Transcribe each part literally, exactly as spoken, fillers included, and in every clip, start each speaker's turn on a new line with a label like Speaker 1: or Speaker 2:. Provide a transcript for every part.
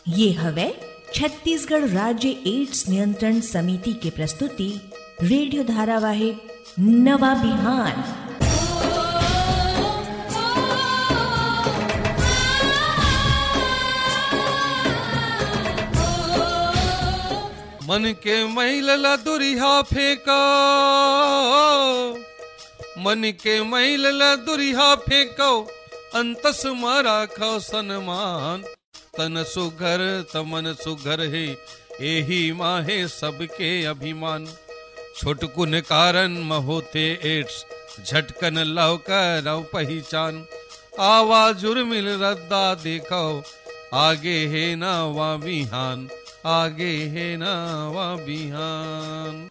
Speaker 1: ये हवे छत्तीसगढ़ राज्य एड्स नियंत्रण समिति के प्रस्तुति रेडियो धारावाहिक नवा बिहान।
Speaker 2: मन के मैलला दुरिहा फेंका, मन के मैलला दुरिहा फेंको, अंतस मारा खो सन्मान। तन सुघर तमन सुघर है, एही माहे सबके अभिमान। छुटकुन कारण महोते एड्स, झटकन लौका रव पहचान। आवाज उर्मिल रद्दा देखो, आगे है ना वा बिहान, आगे है ना वा बिहान।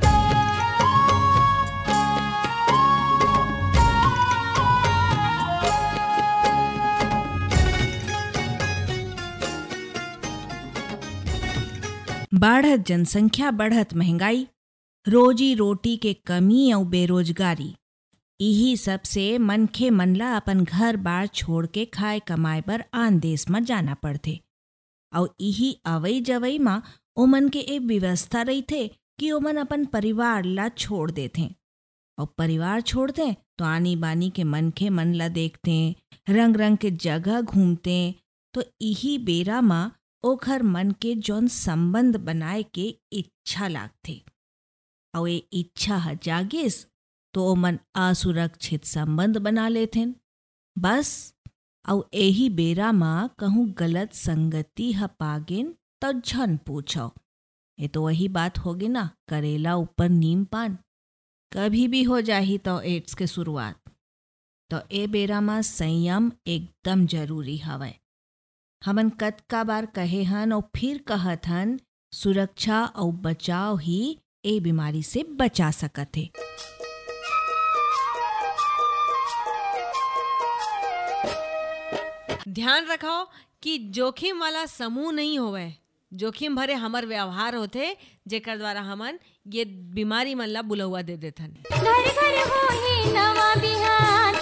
Speaker 1: बढ़त जनसंख्या, बढ़त महंगाई, रोजी रोटी के कमी और बेरोजगारी, यही सब से मनखे मनला अपन घर बार छोड़ के खाए कमाए बर आन देश में जाना पड़थे। और यही अवई जवई माँ ओमन के एक व्यवस्था रही थे कि ओमन अपन परिवार ला छोड़ देते। और परिवार छोड़ते तो आनी बानी के मनखे मन ला देखते, रंग रंग के जगह घूमते। तो यही बेरा माँ ओखर मन के जौन संबंध बनाए के इच्छा लागथे, और ये इच्छा ह जागिस तो ओमन असुरक्षित संबंध बना लेथे बस। और यही बेरा माँ कहूँ गलत संगति ह पागिन तो झन पूछो। ये तो वही बात होगी ना, करेला ऊपर नीम पान, कभी भी हो जाही तो एड्स के शुरुआत। तो ए बेरा माँ संयम एकदम जरूरी हवय। हमन कतका बार कहे हन और फिर कहत हन, सुरक्षा और बचाव ही ए बीमारी से बचा सकत है।
Speaker 3: ध्यान रखो कि जोखिम वाला समूह नहीं होवे, जोखिम भरे हमर व्यवहार होते जेकर द्वारा हमन ये बीमारी मन ला बुलहुआ दे देथन।
Speaker 4: घर घर होही नवा बिहान,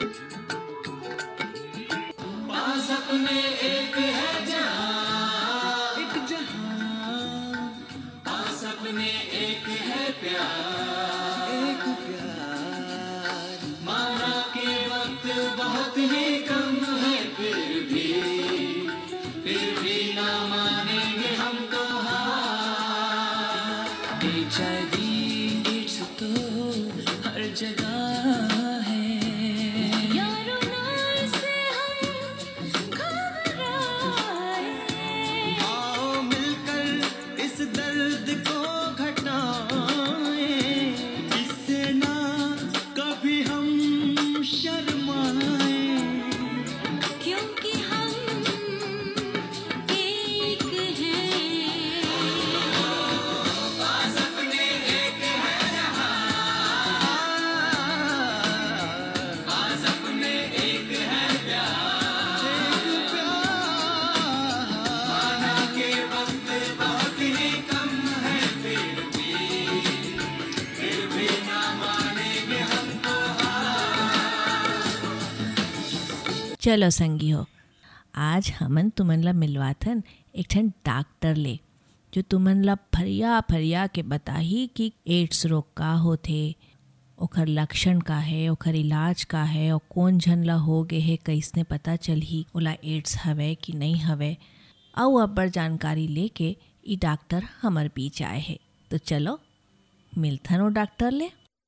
Speaker 5: पास अपने एक है जहां, एक जहां, पास अपने एक है प्यार, एक प्यार। माना के वक्त बहुत ही कम है, फिर भी फिर भी ना मानेंगे हम तो हार। एच आई वी एड्स तो हर जगह है,
Speaker 4: यारों ना इसे हम घबराए।
Speaker 5: आओ मिलकर इस दर्द को घटाएं, इससे ना कभी हम शर्माए।
Speaker 4: क्योंकि हम एक हैं,
Speaker 5: पास अपने एक है जहां, पास अपने एक है प्यार, एक प्यार। माना के वक्त बहुत ही कम है, फिर भी फिर भी ना मानेंगे हम तो हार।
Speaker 1: चलो संगी हो, आज हमन तुमन ला मिलवाथन एक ठन डॉक्टर ले, जो तुमन ला फरिया फरिया के बताही कि एड्स रोग का होथे, ओखर लक्षण का है, ओखर इलाज का है, और कौन झन ला हो गे है, कैसने पता चलही ओला एड्स हवे कि नहीं हवे। और अब्बर जानकारी लेके ई डॉक्टर हमर बीच आए है। तो चलो मिलथन ओ डॉक्टर ले।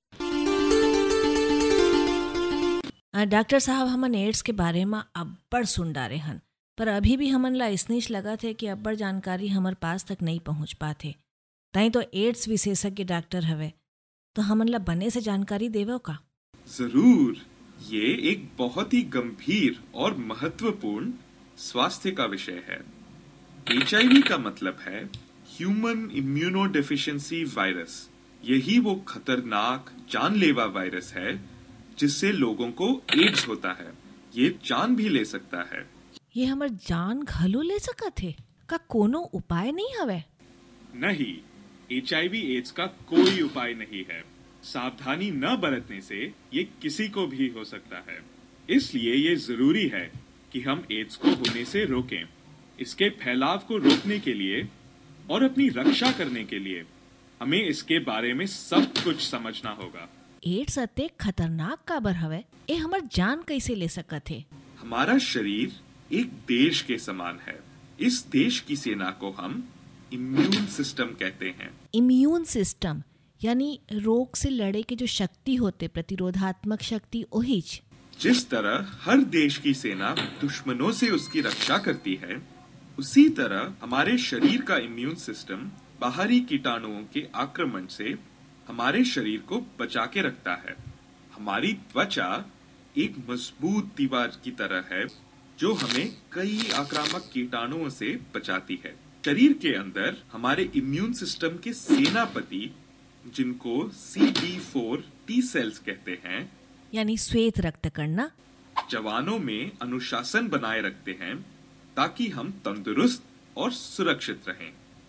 Speaker 1: आ, डॉक्टर साहब, हमन एड्स के बारे में अब्बड़ सुन डारे हन, पर अभी भी हमन ला इसनीच लगा थे कि अब्बड़ जानकारी हमर पास तक नहीं पहुंच पाते। ताई तो एड्स विशेषज्ञ डॉक्टर हवे, तो हमन ला बने से जानकारी देवो का?
Speaker 6: जरूर। ये एक बहुत ही गंभीर और महत्वपूर्ण स्वास्थ्य का विषय है। एच आई वी का मतलब है ह्यूमन इम्यूनो डेफिशिएंसी वायरस। यही वो खतरनाक जानलेवा वायरस है जिससे लोगों को एड्स होता है। ये जान भी ले सकता है।
Speaker 1: ये हमर जान घलो ले सकत है का? कोनो उपाय नहीं हवे?
Speaker 6: नहीं, एच आई वी एड्स का कोई उपाय नहीं है। सावधानी न बरतने से ये किसी को भी हो सकता है। इसलिए ये जरूरी है कि हम एड्स को होने से रोकें। इसके फैलाव को रोकने के लिए और अपनी रक्षा करने के लिए हमें इसके बारे में सब कुछ समझना होगा।
Speaker 1: एड्स अते खतरनाक काबर हवे, ए हमर जान कैसे ले सकत है?
Speaker 6: हमारा शरीर एक देश के समान है। इस देश की सेना को हम इम्यून सिस्टम कहते हैं।
Speaker 1: इम्यून सिस्टम यानी रोग से लड़े के जो शक्ति होते, प्रतिरोधात्मक शक्ति, ओहिच।
Speaker 6: जिस तरह हर देश की सेना दुश्मनों से उसकी रक्षा करती है, उसी तरह हमारे शरीर का इम्यून सिस्टम बाहरी कीटाणुओं के आक्रमण से हमारे शरीर को बचा के रखता है। हमारी त्वचा एक मजबूत दीवार की तरह है जो हमें कई आक्रामक कीटाणुओं से बचाती है। शरीर के अंदर हमारे इम्यून सिस्टम के सेनापति, जिनको C D four T cells कहते हैं,
Speaker 1: यानी श्वेत रक्त कणा,
Speaker 6: जवानों में अनुशासन बनाए रखते हैं ताकि हम तंदुरुस्त और सुरक्षित रहें।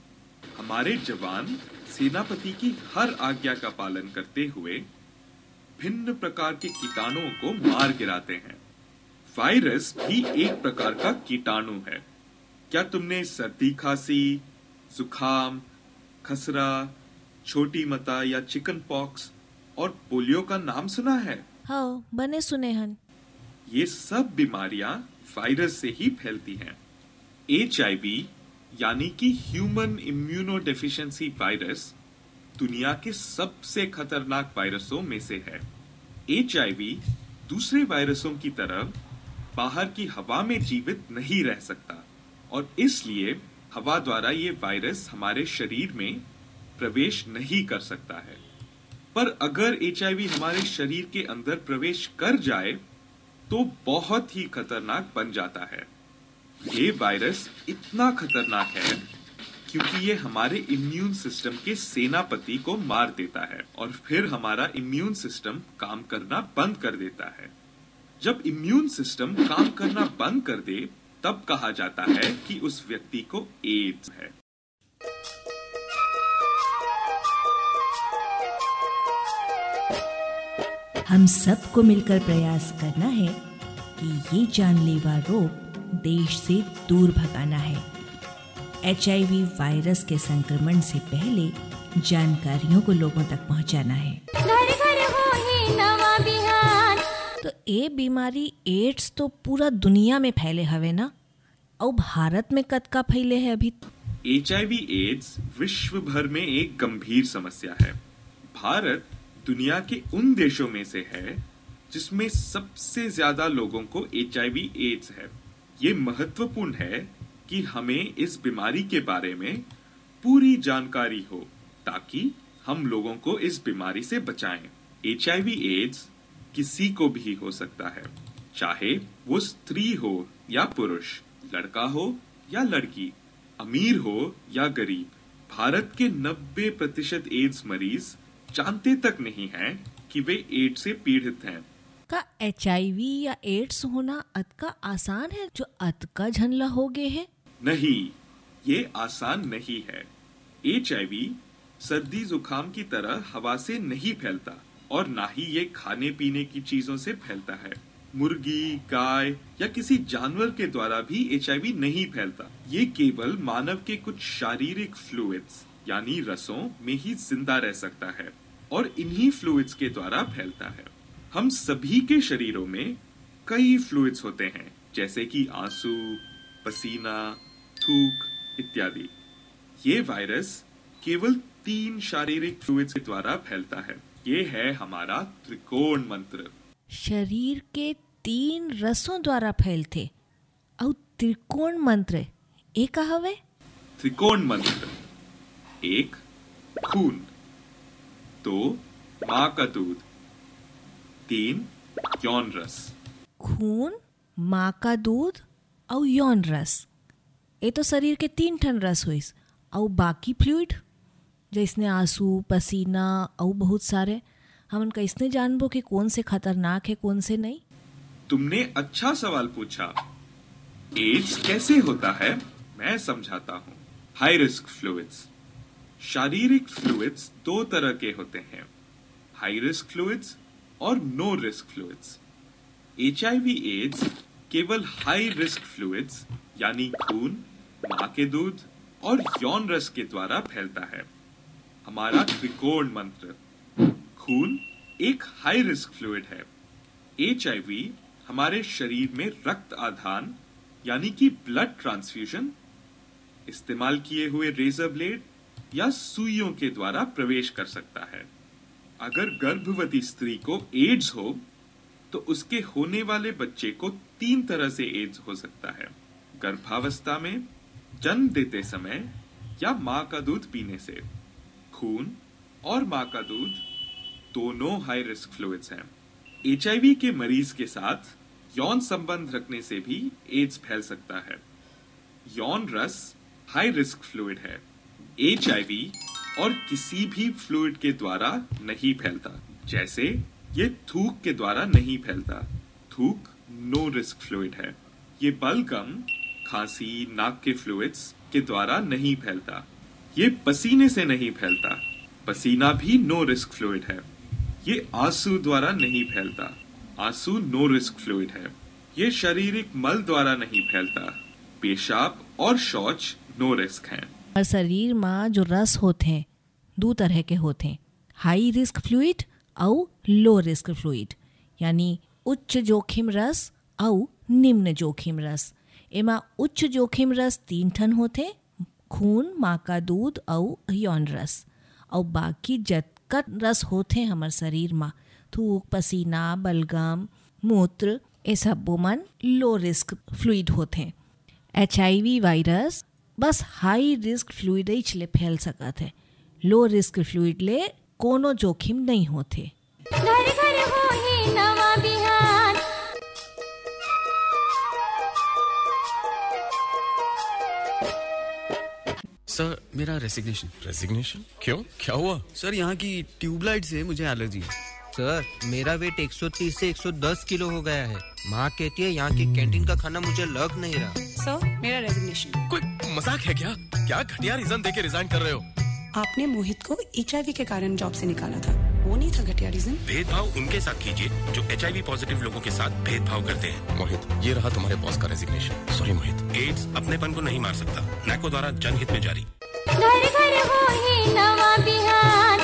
Speaker 6: हमारे जवान सेनापति की हर आज्ञा का पालन करते हुए भिन्न प्रकार के कीटाणुओं को मार गिराते हैं। वायरस भी एक प्रकार का कीटाणु है। क्या तुमने सर्दी खांसी, जुखाम, खसरा, छोटी मता या चिकन पॉक्स और पोलियो का नाम सुना है?
Speaker 1: हाँ, बने सुने हन।
Speaker 6: ये सब बीमारियां वायरस से ही फैलती हैं। एच आई वी यानी कि ह्यूमन इम्यूनो डेफिशिएंसी वायरस दुनिया के सबसे खतरनाक वायरसों में से है। एच आई वी दूसरे वायरसों की तरह बाहर की हवा में जीवित नहीं रह सकता और इसलिए हवा द्वारा ये वायरस हमारे शरीर में प्रवेश नहीं कर सकता है। पर अगर एच आई वी हमारे शरीर के अंदर प्रवेश कर जाए तो बहुत ही खतरनाक बन जाता है। ये वायरस इतना खतरनाक है क्योंकि ये हमारे इम्यून सिस्टम के सेनापति को मार देता है और फिर हमारा इम्यून सिस्टम काम करना बंद कर देता है। जब इम्यून सिस्टम काम करना बंद कर दे तब कहा जाता है कि उस व्यक्ति को एड्स है।
Speaker 1: हम सबको मिलकर प्रयास करना है कि ये जानलेवा रोग देश से दूर भगाना है। एच आई वी वायरस के संक्रमण से पहले जानकारियों को लोगों तक पहुंचाना है।
Speaker 4: घर घर हो ही नवा बिहान।
Speaker 1: तो ये बीमारी एड्स तो पूरा दुनिया में फैले हवे ना, और भारत में कद का फैले है अभी?
Speaker 6: एच आई वी एड्स विश्व भर में एक गंभीर समस्या है। भारत दुनिया के उन देशों में से है जिसमें सबसे ज्यादा लोगों को एच आई वी एड्स है। ये महत्वपूर्ण है कि हमें इस बीमारी के बारे में पूरी जानकारी हो ताकि हम लोगों को इस बीमारी से बचाएं। एच आई वी एड्स किसी को भी हो सकता है, चाहे वो स्त्री हो या पुरुष, लड़का हो या लड़की, अमीर हो या गरीब। भारत के नब्बे प्रतिशत एड्स मरीज जानते तक नहीं हैं कि वे एड्स से पीड़ित हैं।
Speaker 1: का एच आई वी या एड्स होना अतका आसान है जो अतका झनला हो गए है?
Speaker 6: नहीं, ये आसान नहीं है। एच आई वी सर्दी जुकाम की तरह हवा से नहीं फैलता और ना ही ये खाने पीने की चीजों से फैलता है। मुर्गी, गाय या किसी जानवर के द्वारा भी एच आई वी नहीं फैलता। ये केवल मानव के कुछ शारीरिक फ्लूइड्स यानी रसों में ही जिंदा रह सकता है और इन्हीं फ्लूइड्स के द्वारा फैलता है। हम सभी के शरीरों में कई फ्लूइड्स होते हैं, जैसे कि आंसू, पसीना, थूक इत्यादि। ये वायरस केवल तीन शारीरिक फ्लूइड्स के द्वारा फैलता है। ये है हमारा त्रिकोण मंत्र।
Speaker 1: शरीर के तीन रसों द्वारा फैलते और त्रिकोण मंत्र एक कहवे?
Speaker 6: त्रिकोण मंत्र एक खून, दो माँ का दूध, तीन यौन रस।
Speaker 1: खून, माँ का दूध और यौन रस, ये तो शरीर के तीन ठन रस हुई। और बाकी फ्लूइड जैसने आंसू, पसीना और बहुत सारे, हमन कैसने जानबो कि कौन से खतरनाक है कौन से नहीं?
Speaker 6: तुमने अच्छा सवाल पूछा। एड्स कैसे होता है मैं समझाता हूँ। High risk fluids. शारीरिक फ्लूइड्स दो तरह के होते हैं, हाई रिस्क फ्लूइड्स और no risk fluids. H I V AIDS केवल हाई रिस्क फ्लूइड्स यानी खून माँ के दूध और यौन रस के द्वारा फैलता है। हमारा त्रिकोण मंत्र। खून एक हाई रिस्क फ्लूइड है। एच आई वी हमारे शरीर में रक्त आधान यानी कि ब्लड ट्रांसफ्यूजन, इस्तेमाल किए हुए रेजर ब्लेड या सुइयों के द्वारा प्रवेश कर सकता है। अगर गर्भवती स्त्री को एड्स हो तो उसके होने वाले बच्चे को तीन तरह से एड्स हो सकता है: गर्भावस्था में, जन्म देते समय या माँ का दूध पीने से। खून और माँ का दूध दोनों हाई रिस्क फ्लूइड्स हैं। एच आई वी के मरीज के साथ यौन संबंध रखने से भी एड्स फैल सकता है। यौन रस हाई रिस्क फ्लूइड है। एच आई वी और किसी भी फ्लूइड के द्वारा नहीं फैलता, जैसे ये थूक के द्वारा नहीं फैलता। थूक नो रिस्क फ्लूइड है। ये बलगम, खांसी, नाक के फ्लूइड्स के द्वारा नहीं फैलता। ये पसीने से नहीं फैलता। पसीना भी नो रिस्क फ्लूइड है। ये आंसू द्वारा नहीं फैलता। आंसू नो रिस्क फ्लूइड है। ये शारीरिक मल द्वारा नहीं फैलता। पेशाब और शौच नो रिस्क हैं।
Speaker 1: और शरीर में जो रस होते हैं दो तरह के होते हैं, हाई रिस्क फ्लूइड और लो रिस्क फ्लूइड, यानी उच्च जोखिम रस और निम्न जोखिम रस। एमा उच्च जोखिम रस तीन ठन होते: खून, माँ का दूध और यौन रस। और बाकी जतका रस होते हमारे शरीर में, थूक, पसीना, बलगम, मूत्र, ये सब मन लो रिस्क फ्लूइड होते हैं। एच आई वी वायरस बस हाई रिस्क फ्लूइड ले फैल सकत है। लो रिस्क फ्लूइड ले कोनो जोखिम नहीं होते।
Speaker 4: घर घर होही नवा बिहान।
Speaker 7: सर, मेरा रेसिग्नेशन।
Speaker 8: रेजिग्नेशन? क्यों, क्या हुआ?
Speaker 7: सर, यहाँ की ट्यूबलाइट से मुझे एलर्जी है।
Speaker 9: सर, मेरा वेट एक सौ तीस से एक सौ दस किलो हो गया है। माँ कहती है यहाँ की कैंटीन का खाना मुझे लग नहीं रहा।
Speaker 10: सर, मेरा रेजिग्नेशन।
Speaker 8: कोई मजाक है क्या? क्या घटिया रीजन देके रिजाइन कर रहे हो?
Speaker 10: आपने मोहित को एच आई वी के कारण जॉब से निकाला था, वो नहीं था घटिया रीजन।
Speaker 11: भेदभाव उनके साथ कीजिए जो एच आई वी पॉजिटिव लोगों के साथ भेदभाव करते हैं।
Speaker 8: मोहित, ये रहा तुम्हारे बॉस का रेजिग्नेशन। सॉरी मोहित।
Speaker 11: एड्स अपनेपन को नहीं मार सकता। नैको द्वारा जनहित में जारी।
Speaker 4: घर घर होही नवा बिहान।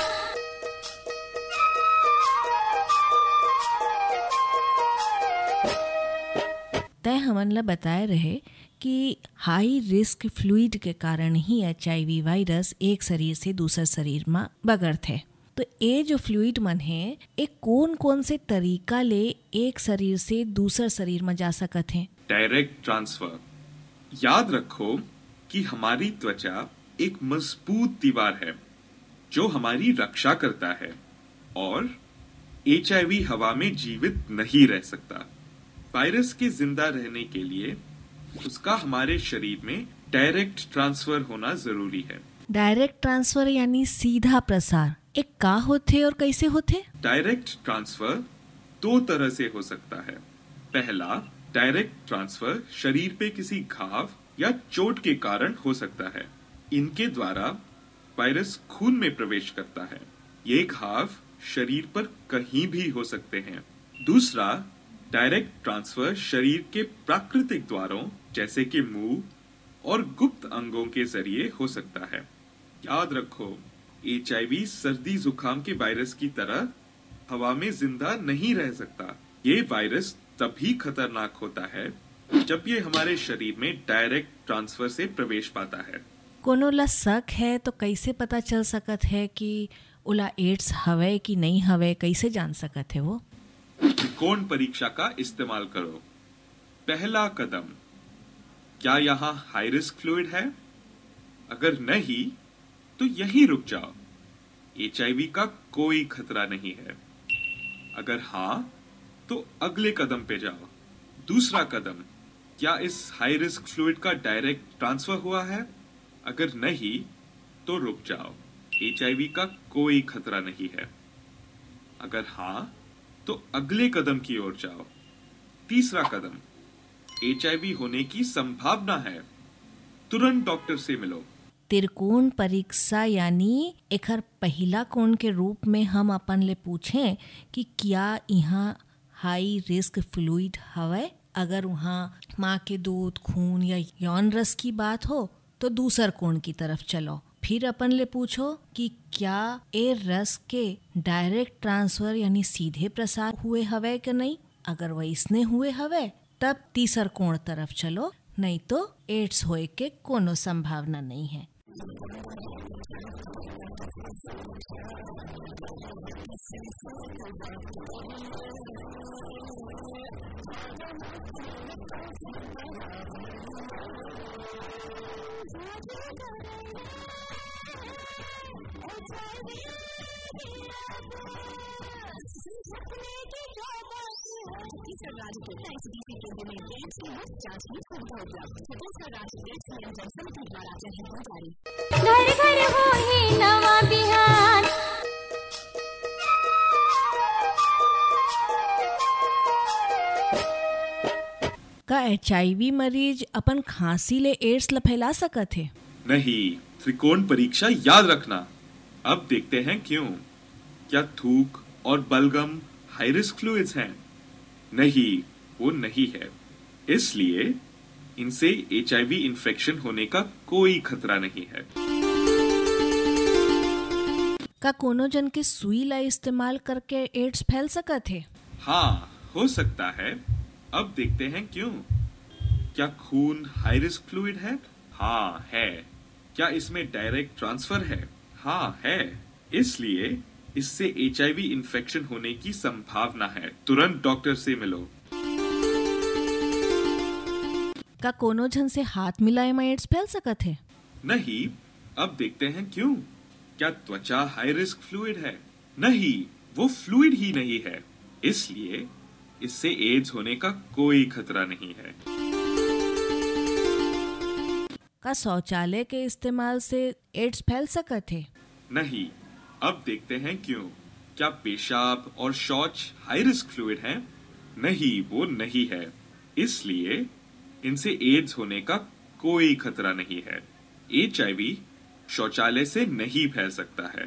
Speaker 1: तय हमन ला बताए रहे कि हाई रिस्क फ्लूइड के कारण ही एच आई वी वायरस एक शरीर से दूसरे शरीर में बगड़त है। तो ये जो फ्लूइड मन है, एक कौन कौन से तरीका ले एक शरीर से दूसरे शरीर में जा सकत है?
Speaker 6: Direct transfer. याद रखो कि हमारी त्वचा एक मजबूत दीवार है जो हमारी रक्षा करता है और एच आई वी हवा में जीवित नहीं रह सकता। वायरस के जिंदा रहने के लिए उसका हमारे शरीर में डायरेक्ट ट्रांसफर होना जरूरी है।
Speaker 1: डायरेक्ट ट्रांसफर यानी सीधा प्रसार, एक का होते और कैसे होते?
Speaker 6: डायरेक्ट ट्रांसफर दो तरह से हो सकता है। पहला, डायरेक्ट ट्रांसफर शरीर पे किसी घाव या चोट के कारण हो सकता है। इनके द्वारा वायरस खून में प्रवेश करता है। ये घाव शरीर पर कहीं भी हो सकते हैं। दूसरा, डायरेक्ट ट्रांसफर शरीर के प्राकृतिक द्वारों जैसे कि मुंह और गुप्त अंगों के जरिए हो सकता है। याद रखो, एच आई वी सर्दी जुकाम के वायरस की तरह हवा में जिंदा नहीं रह सकता। ये वायरस तभी खतरनाक होता है जब ये हमारे शरीर में डायरेक्ट ट्रांसफर से प्रवेश पाता है।
Speaker 1: कोनो ला शक है तो कैसे पता चल सकत है कि उला एड्स हवे कि नहीं हवे, कैसे जान सकत है वो?
Speaker 6: त्रिकोण परीक्षा का इस्तेमाल करो। पहला कदम, क्या यहाँ हाई रिस्क फ्लूइड है? अगर नहीं तो यहीं रुक जाओ, एच आई वी का कोई खतरा नहीं है। अगर हाँ तो अगले कदम पे जाओ। दूसरा कदम, क्या इस हाई रिस्क फ्लूइड का डायरेक्ट ट्रांसफर हुआ है? अगर नहीं तो रुक जाओ, एच आई वी का कोई खतरा नहीं है। अगर हाँ तो अगले कदम की ओर जाओ। तीसरा कदम, एच आई वी होने की संभावना है, तुरंत डॉक्टर से मिलो।
Speaker 1: त्रिकोण परीक्षा यानी एकर पहला कोण के रूप में हम अपन ले पूछें कि क्या यहाँ हाई रिस्क फ्लूइड हवे अगर वहाँ माँ के दूध, खून या यौन रस की बात हो तो दूसर कोण की तरफ चलो। फिर अपन ले पूछो कि क्या ए रस के डायरेक्ट ट्रांसफर यानी सीधे प्रसार हुए हवे कि नहीं। अगर वैसने हुए हवे तब तीसर कोण तरफ चलो, नहीं तो एड्स होए के कोनो संभावना नहीं है।
Speaker 4: घर घर हो ही नवा बिहान।
Speaker 1: का एच आई वी मरीज अपन खांसी ले एड्स ल फैला सकत है?
Speaker 6: नहीं, त्रिकोण परीक्षा याद रखना। अब देखते हैं क्यों। क्या थूक और बलगम हाई रिस्क फ्लूइड्स हैं? नहीं, वो नहीं है। इसलिए इनसे एच आई वी इन्फेक्शन होने का कोई खतरा नहीं है।
Speaker 1: का कोनो जन के सुई ला इस्तेमाल करके एड्स फैल सकत है?
Speaker 6: हाँ, हो सकता है। अब देखते हैं क्यों। क्या खून हाई रिस्क फ्लूइड है? हाँ है। क्या इसमें डायरेक्ट ट्रांसफर है? हाँ है। इसलिए इससे एच आई वी इन्फेक्शन होने की संभावना है। तुरंत डॉक्टर से मिलो।
Speaker 1: का कोनो जन से हाथ मिलाए में एड्स फैल सकत है?
Speaker 6: नहीं, अब देखते हैं क्यों। क्या त्वचा हाई रिस्क फ्लूइड है? नहीं, वो फ्लूइड ही नहीं है। इसलिए इससे एड्स होने का कोई खतरा नहीं है।
Speaker 1: का शौचालय के इस्तेमाल से एड्स फैल सकत है?
Speaker 6: नहीं, अब देखते हैं क्यों। क्या पेशाब और शौच हाई रिस्क फ्लूइड है? नहीं, वो नहीं है। इसलिए इनसे एड्स होने का कोई खतरा नहीं है। एच आई वी शौचालय से नहीं फैल सकता है।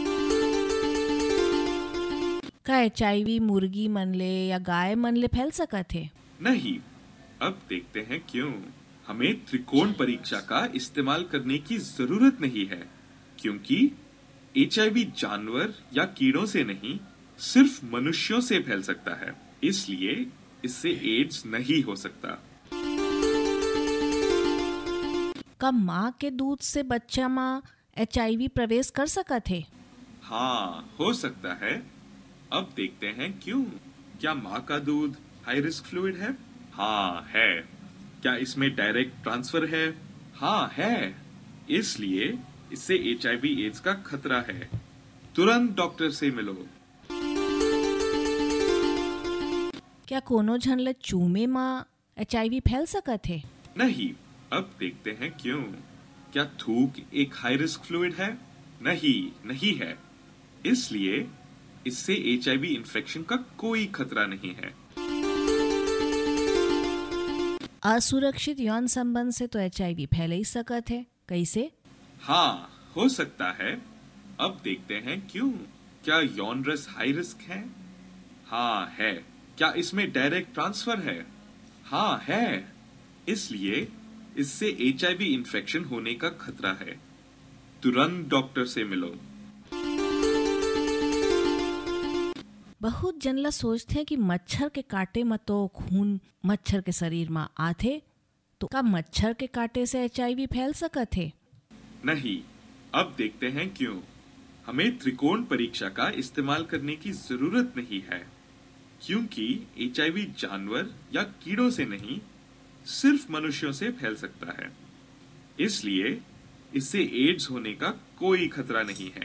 Speaker 1: का एच आई वी मुर्गी मन ले या गाय मन ले फैल सकत है?
Speaker 6: नहीं, अब देखते हैं क्यों। हमें त्रिकोण परीक्षा का इस्तेमाल करने की जरूरत नहीं है, क्योंकि एच आई वी जानवर या कीड़ों से नहीं, सिर्फ मनुष्यों से फैल सकता है। इसलिए इससे एड्स नहीं हो सकता।
Speaker 1: का माँ के दूध से बच्चा माँ एच आई वी प्रवेश कर सकत है?
Speaker 6: हाँ, हो सकता है। अब देखते हैं क्यों। क्या माँ का दूध हाई रिस्क फ्लूइड है? हाँ है। क्या इसमें डायरेक्ट ट्रांसफर है? हाँ है। इसलिए इससे एच आई वी एड्स का खतरा है। तुरंत डॉक्टर से मिलो।
Speaker 1: क्या कोनो झन ले चूमे माँ एच आई वी फैल सकत है?
Speaker 6: नहीं, अब देखते हैं क्यों। क्या थूक एक हाई रिस्क फ्लूइड है? नहीं, नहीं है। इसलिए इससे एच आई वी इन्फेक्शन का कोई खतरा नहीं है।
Speaker 1: असुरक्षित यौन संबंध से तो एच आई वी फैल ही सकत है। कैसे?
Speaker 6: हाँ, हो सकता है। अब देखते हैं क्यों। क्या यौन रस हाई रिस्क है? हाँ है। क्या इसमें डायरेक्ट ट्रांसफर है? हाँ है। इसलिए इससे एच आई वी इन्फेक्शन होने का खतरा है। तुरंत डॉक्टर से मिलो।
Speaker 1: बहुत जनला सोचते हैं कि मच्छर के काटे में तो खून मच्छर के शरीर में आथे, तो का मच्छर के काटे से एच आई वी फैल सकत है?
Speaker 6: नहीं, अब देखते हैं क्यों। हमें त्रिकोण परीक्षा का इस्तेमाल करने की जरूरत नहीं है, क्योंकि एच आई वी जानवर या कीड़ों से नहीं, सिर्फ मनुष्यों से फैल सकता है। इसलिए इससे एड्स होने का कोई खतरा नहीं है।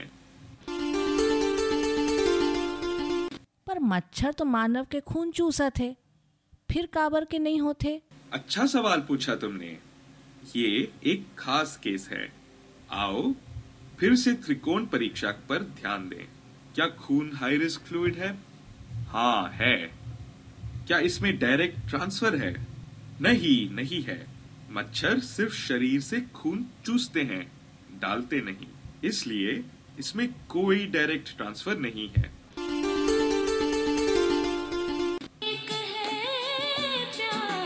Speaker 1: पर मच्छर तो मानव के खून चूसत है, फिर काबर के नहीं होते?
Speaker 6: अच्छा सवाल पूछा तुमने। ये एक खास केस है। आओ फिर से त्रिकोण परीक्षा पर ध्यान दें। क्या खून हाई रिस्क फ्लूइड है? हाँ है। क्या इसमें डायरेक्ट ट्रांसफर है? नहीं, नहीं है। मच्छर सिर्फ शरीर से खून चूसते हैं, डालते नहीं। इसलिए इसमें कोई डायरेक्ट ट्रांसफर नहीं है।
Speaker 4: एक है प्यार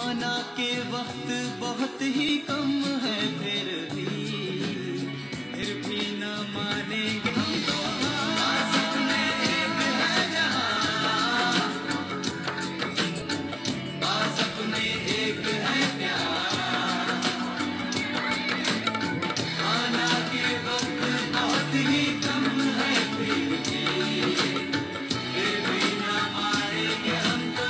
Speaker 5: आना के वक्त बहुत ही कम है, फिर भी फिर भी न मानेंगे हम तो। आसत में एक है जहां, आसत में एक है प्यार, आना के वक्त बहुत ही कम है, फिर भी फिर भी न मानेंगे हम तो।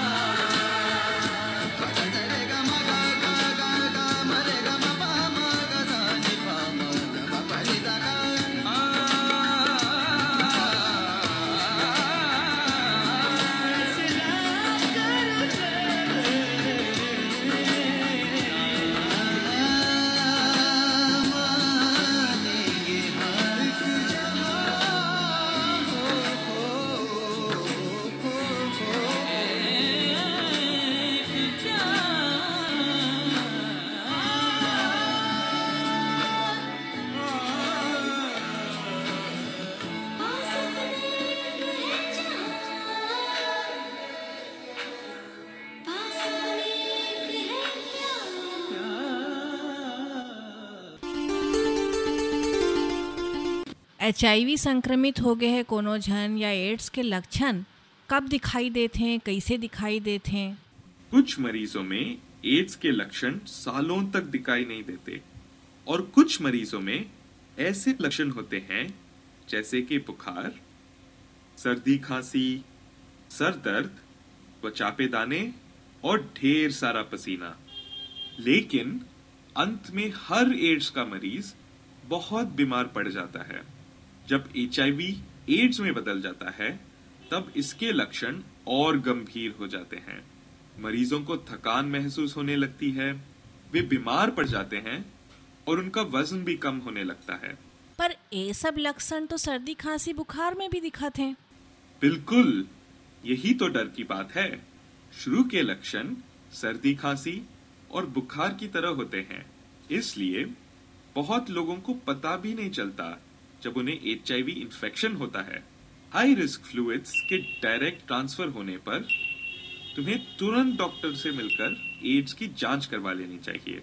Speaker 1: एच आई वी संक्रमित हो गए हैं कोनो झन या एड्स के लक्षण कब दिखाई देते हैं, कैसे दिखाई देते हैं?
Speaker 6: कुछ मरीजों में एड्स के लक्षण सालों तक दिखाई नहीं देते और कुछ मरीजों में ऐसे लक्षण होते हैं जैसे कि बुखार, सर्दी खांसी, सर दर्द, त्वचा पे दाने और ढेर सारा पसीना। लेकिन अंत में हर एड्स का मरीज बहुत बीमार पड़ जाता है। जब एच आई वी एड्स में बदल जाता है तब इसके लक्षण और गंभीर हो जाते हैं। मरीजों को थकान महसूस होने लगती है, वे बीमार पड़ जाते हैं और उनका वजन भी कम होने लगता है।
Speaker 1: पर ये सब लक्षण तो सर्दी खांसी बुखार में भी दिखते हैं।
Speaker 6: बिल्कुल, यही तो डर की बात है। शुरू के लक्षण सर्दी खांसी और बुखार की तरह होते हैं, इसलिए बहुत लोगों को पता भी नहीं चलता जब उन्हें एच आई वी इन्फेक्शन होता है। हाई रिस्क फ्लूइड्स के डायरेक्ट ट्रांसफर होने पर तुम्हें तुरंत डॉक्टर से मिलकर एड्स की जांच करवा लेनी चाहिए।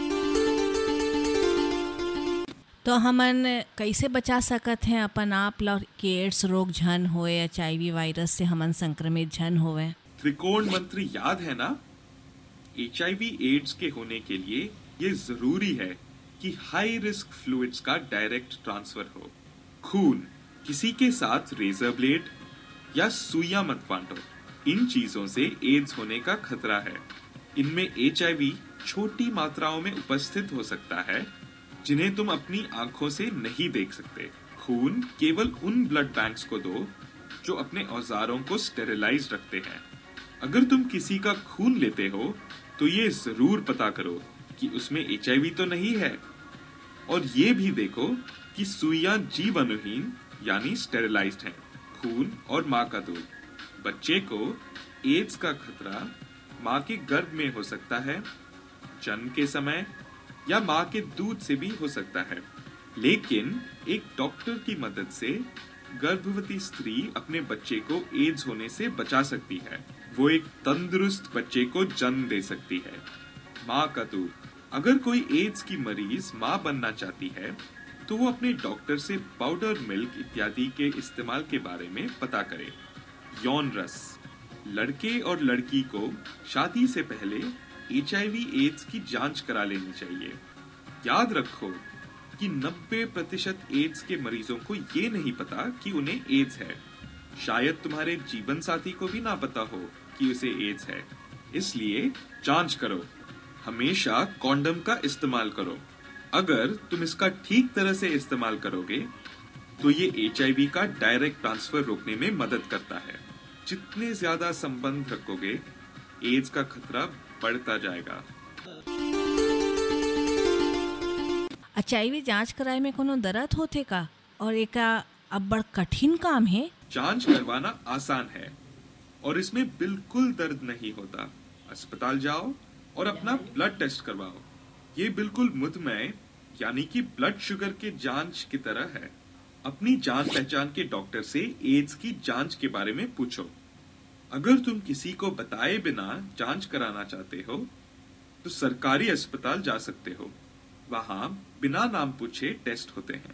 Speaker 1: तो हमन कैसे बचा सकते हैं अपन आप लोग कि एड्स रोग झन होए, एच आई वी वायरस से हमन संक्रमित झन होए?
Speaker 6: त्रिकोण मंत्र याद है ना? एच आई वी एड्स के होने के लिए ये जरूरी है कि हाई रिस्क फ्लूइड्स का डायरेक्ट ट्रांसफर हो। खून, किसी के साथ रेजर ब्लेड या सुइयां मत बांटो। इन चीजों से एड्स होने का खतरा है। इनमें एच आई वी छोटी मात्राओं में उपस्थित हो सकता है जिन्हें तुम अपनी आंखों से नहीं देख सकते। खून केवल उन ब्लड बैंक्स को दो जो अपने औजारों को स्टेरिलाइज रखते हैं। अगर तुम किसी का खून लेते हो तो ये जरूर पता करो कि उसमें एच आई वी तो नहीं है, और ये भी देखो कि सुइयां जीवाणुहीन यानी स्टेरिलाइज्ड हैं। खून और माँ का दूध। बच्चे को एड्स का खतरा माँ के गर्भ में हो सकता है, जन्म के समय या माँ के दूध से भी हो सकता है। लेकिन एक डॉक्टर की मदद से गर्भवती स्त्री अपने बच्चे को एड्स होने से बचा सकती है। वो एक तंदुरुस्त बच्चे को जन्म दे सकती है। माँ का दूध। अगर कोई एड्स की मरीज माँ बनना चाहती है तो वो अपने डॉक्टर से पाउडर मिल्क इत्यादि के इस्तेमाल के बारे में पता करे। यौन रस। लड़के और लड़की को शादी से पहले एच आई वी एड्स की जांच करा लेनी चाहिए। याद रखो कि नब्बे प्रतिशत एड्स के मरीजों को ये नहीं पता कि उन्हें एड्स है। शायद तुम्हारे जीवन साथी को भी ना पता हो कि उसे एड्स है, इसलिए जांच करो। हमेशा कॉन्डम का इस्तेमाल करो। अगर तुम इसका ठीक तरह से इस्तेमाल करोगे तो ये एच आई वी का डायरेक्ट ट्रांसफर रोकने में मदद करता है। जितने ज्यादा संबंध रखोगे एड्स का खतरा बढ़ता जाएगा।
Speaker 1: एच आई वी जांच कराए में कोनो दर्द होते का, और एक अब बड़ कठिन काम है?
Speaker 6: जांच करवाना आसान है और इसमें बिल्कुल दर्द नहीं होता। अस्पताल जाओ और अपना ब्लड टेस्ट करवाओ। ये बिल्कुल मुद्दमय यानी कि ब्लड शुगर के जांच की तरह है। अपनी जान पहचान के डॉक्टर से एड्स की जांच के बारे में पूछो। अगर तुम किसी को बताए बिना जांच कराना चाहते हो तो सरकारी अस्पताल जा सकते हो। वहां बिना नाम पूछे टेस्ट होते हैं।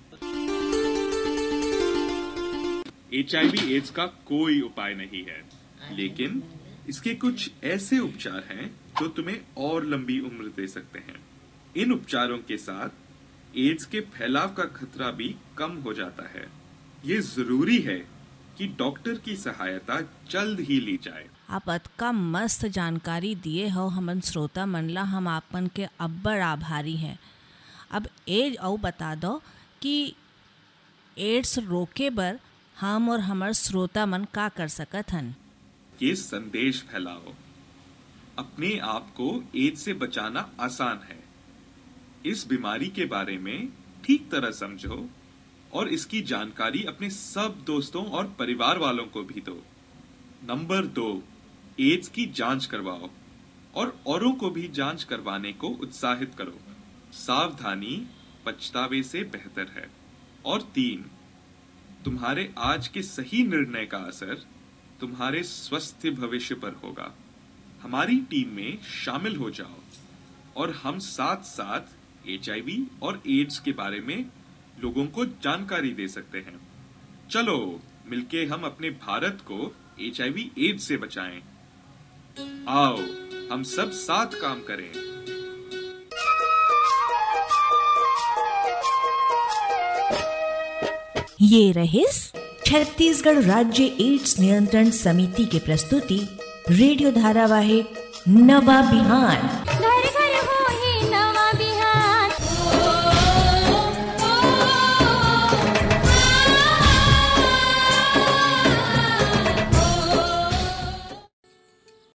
Speaker 6: एचआईवी एड्स का कोई उपाय नहीं है, लेकिन इसके कुछ ऐसे उपचार हैं जो तुम्हें और लंबी उम्र दे सकते हैं। इन उपचारों के साथ एड्स के फैलाव का खतरा भी कम हो जाता है। ये जरूरी है कि डॉक्टर की सहायता जल्द ही ली जाए।
Speaker 1: आप अतका मस्त जानकारी दिए हो हमन श्रोता मनला, हम आपन के अब्बड़ आभारी हैं। अब एज और बता दो कि एड्स रोके बर हम और हमर श्रोता मन का कर सकत हन।
Speaker 6: ये संदेश फैलाओ। अपने आप को एड्स से बचाना आसान है। इस बीमारी के बारे में ठीक तरह समझो और इसकी जानकारी अपने सब दोस्तों और परिवार वालों को भी दो। नंबर दो, एड्स की जांच करवाओ और औरों को भी जांच करवाने को उत्साहित करो। सावधानी पछतावे से बेहतर है। और तीन, तुम्हारे आज के सही निर्णय का असर तुम्हारे स्वस्थ भविष्य पर होगा। हमारी टीम में शामिल हो जाओ और हम साथ साथ एचआईवी और एड्स के बारे में लोगों को जानकारी दे सकते हैं। चलो मिलके हम अपने भारत को एचआईवी एड्स से बचाएं। आओ हम सब साथ काम करें।
Speaker 1: ये रहे छत्तीसगढ़ राज्य एड्स नियंत्रण समिति के प्रस्तुति रेडियो धारावाहिक नवा बिहान।